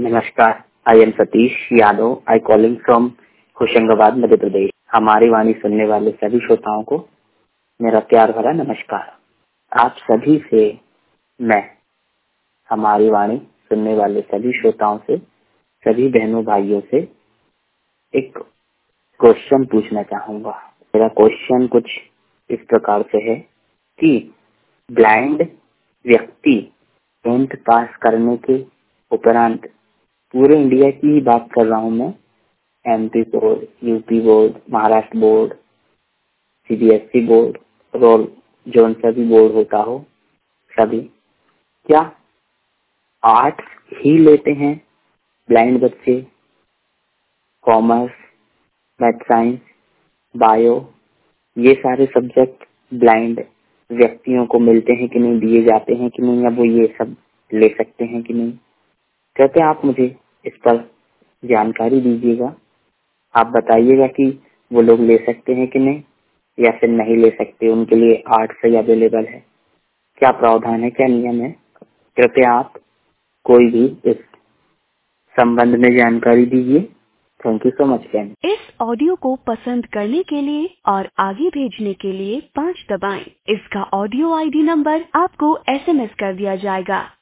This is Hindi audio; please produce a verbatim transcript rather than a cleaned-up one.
नमस्कार, I am Satish Yadav, I calling from Hoshangabad, Madhya Pradesh. हमारी वाणी सुनने वाले सभी श्रोताओं को मेरा प्यार भरा नमस्कार। आप सभी से मैं हमारी वाणी सुनने वाले सभी श्रोताओं से, सभी बहनों भाइयों से एक क्वेश्चन पूछना चाहूंगा। मेरा क्वेश्चन कुछ इस प्रकार से है कि ब्लाइंड व्यक्ति टेंथ पास करने के उपरांत, पूरे इंडिया की ही बात कर रहा हूँ मैं, MP board, UP board, Maharashtra board, CBSE board, रोल जोन सा भी बोर्ड होता हो, सभी क्या आर्ट्स ही लेते हैं ब्लाइंड बच्चे? कॉमर्स, मैथ, साइंस, बायो, ये सारे सब्जेक्ट ब्लाइंड व्यक्तियों को मिलते हैं कि नहीं, दिए जाते हैं कि नहीं, या वो ये सब ले सकते हैं कि नहीं? कृपया आप मुझे इस पर जानकारी दीजिएगा। आप बताइएगा कि वो लोग ले सकते हैं कि नहीं, या फिर नहीं ले सकते, उनके लिए आर्ट्स ही अवेलेबल है, क्या प्रावधान है, क्या नियम है? कृपया आप कोई भी इस संबंध में जानकारी दीजिए। Thank you so much friend. इस ऑडियो को पसंद करने के लिए और आगे भेजने के लिए पाँच दबाएं। इसका ऑडियो आईडी नंबर आपको एसएमएस कर दिया जाएगा।